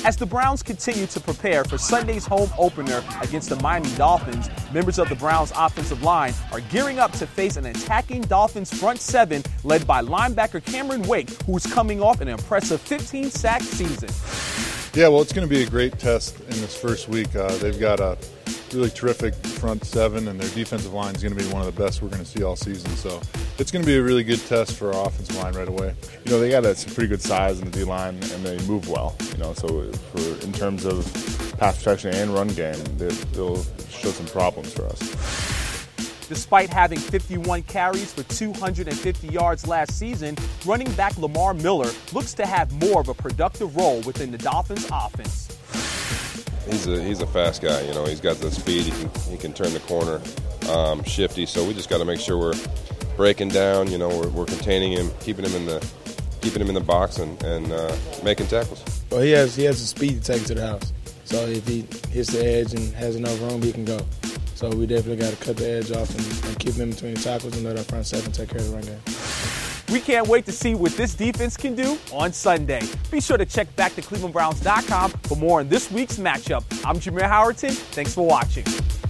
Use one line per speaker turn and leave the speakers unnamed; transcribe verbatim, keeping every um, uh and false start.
As the Browns continue to prepare for Sunday's home opener against the Miami Dolphins, members of the Browns' offensive line are gearing up to face an attacking Dolphins front seven led by linebacker Cameron Wake, who is coming off an impressive fifteen-sack season.
Yeah, well, it's going to be a great test in this first week. Uh, they've got a really terrific front seven, and their defensive line is going to be one of the best we're going to see all season. So it's going to be a really good test for our offensive line right away.
You know, they got a, some pretty good size in the D-line, and they move well. You know, so for in terms of pass protection and run game, they, they'll show some problems for us.
Despite having fifty-one carries for two hundred fifty yards last season, running back Lamar Miller looks to have more of a productive role within the Dolphins' offense.
He's a he's a fast guy, you know. He's got the speed. He can he can turn the corner, um, shifty. So we just got to make sure we're breaking down. You know, we're, we're containing him, keeping him in the keeping him in the box, and and uh, making tackles.
Well, he has he has the speed to take it to the house. So if he hits the edge and has enough room, he can go. So we definitely got to cut the edge off and, and keep him in between the tackles and let our front seven take care of the run game.
We can't wait to see what this defense can do on Sunday. Be sure to check back to Cleveland Browns dot com for more on this week's matchup. I'm Jameer Howerton. Thanks for watching.